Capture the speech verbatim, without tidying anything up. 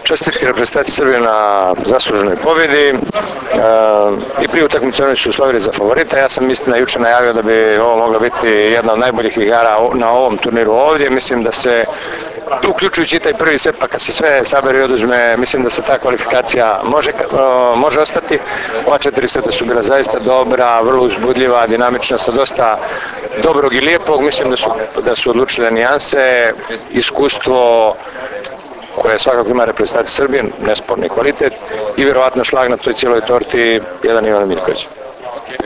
Čestitke reprezentaciji Srbije na zasluženoj pobjedi. E, I prije utakmice oni su slavili za favorita. Ja sam istina juče najavio da bi ovo mogla biti jedna od najboljih igara na ovom turniru ovdje. Mislim da se, uključujući taj prvi set, pa kad se sve sabere i oduzme, mislim da se ta kvalifikacija može, uh, može ostati. Ova četiri seta su bila zaista dobra, vrlo uzbudljiva, dinamična, sa dosta dobrog i lijepog. Mislim da su, da su odlučile nijanse, iskustvo koje svakako ima reprezentacija Srbije, nesporni kvalitet i vjerovatno šlag na toj cijeloj torti jedan Ivan Miljković.